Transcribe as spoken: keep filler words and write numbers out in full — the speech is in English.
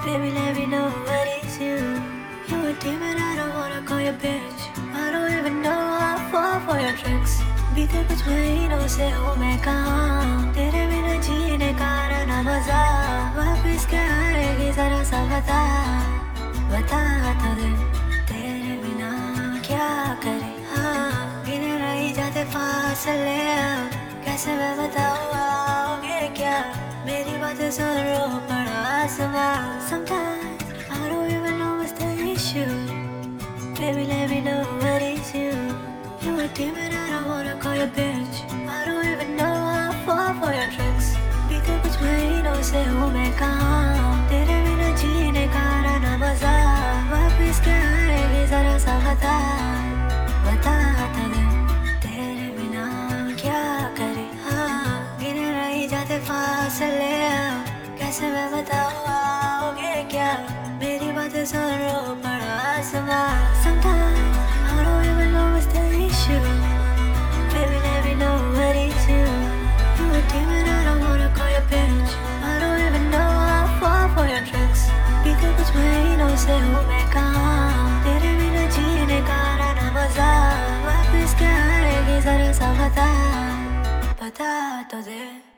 Baby, let me know what it's you. You a demon, I don't wanna call you bitch. I don't even know how I fall for your tricks. बीते कुछ महीनों से हूँ मैं कहाँ, तेरे बिना जीने का ना मजा वापिस क्या आएगी जरा सा बता, बता तो दे तेरे बिना क्या करे। हाँ गिने रही जाते फासले, कैसे मैं बताऊँ आओगे क्या, मेरी बातें सुन रो पड़ा आसमां। Sometimes I don't even know what's the issue. Baby, let me know what it's you. You a demon, I don't wanna call you bitch. I don't even know how I fall for your tricks. बीते कुछ महीनों से हूँ मैं कहाँ, तेरे बिना जीने का ना मजा वापिस क्या आएगी जरा सा बता, बता तो दे तेरे बिना क्या करे। हाँ गिने रही जाते फासले, कैसे मैं बताऊँ आओगे क्या, मेरी बातें सुन रो पड़ा आसमां। Sometimes I don't even know what's the issue. Baby, let me know what it's you. You a demon, I don't wanna call you bitch. I don't even know how I fall for your tricks. बीते कुछ महीनों से हूँ मैं कहाँ, तेरे बिना जीने का ना मजा वापिस क्या आएगी जरा सा बता, बता तो दे।